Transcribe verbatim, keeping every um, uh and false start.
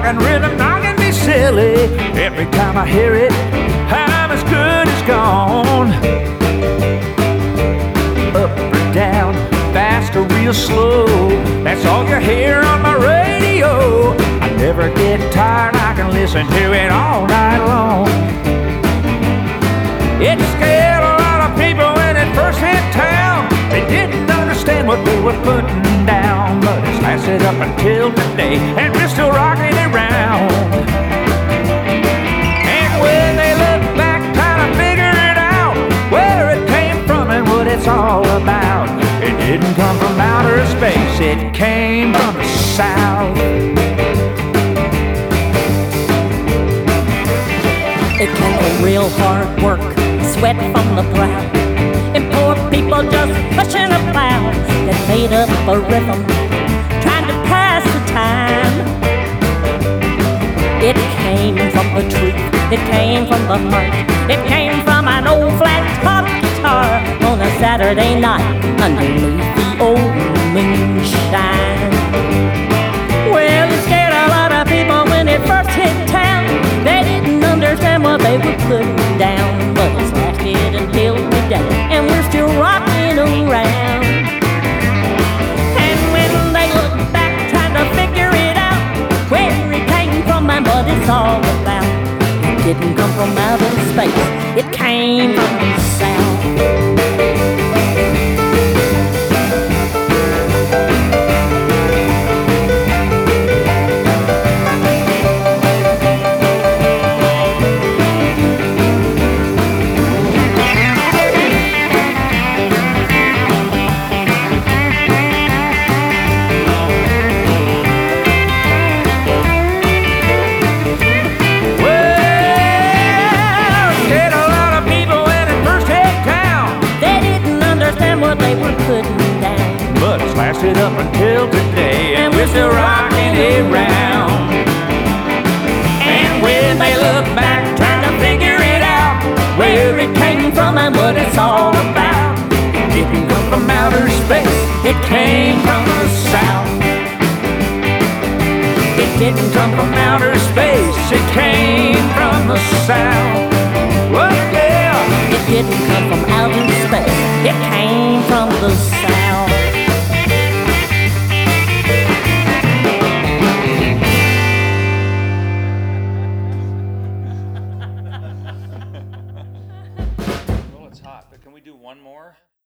rockin' rhythm knocking me silly. Every time I hear it, I'm as good as gone. Up or down, fast or real slow, that's all you hear on my radio. I never get tired, I can listen to it all night long. It scared a lot of people when it first hit town. They didn't understand what we were putting down, but it's lasted up until today, and we're still rocking it round. And when they look back trying to figure it out, where it came from and what it's all about, it didn't come from outer space, it came from the South. It came from real hard work, sweat from the brow, and poor people just pushing a plow that made up a rhythm, trying to pass the time. It came from the truth, it came from the heart, it came from an old flat top guitar on a Saturday night underneath the old moonshine. Well, it scared a lot of people when it first hit town. They didn't understand what they were putting down, but it's lasted until today, and we're still rocking around. And when they look back trying to figure it out, where it came from and what it's all about, it didn't come from outer space, it came from the South. But it's lasted up until today, and we're still rocking it round. And when they look back trying to figure it out, where it came from and what it's all about, it didn't come from outer space, it came from the South. It didn't come from outer space, it came from the South. Well, yeah. It didn't come from outer space, it came from the South. Well, it's hot, but can we do one more?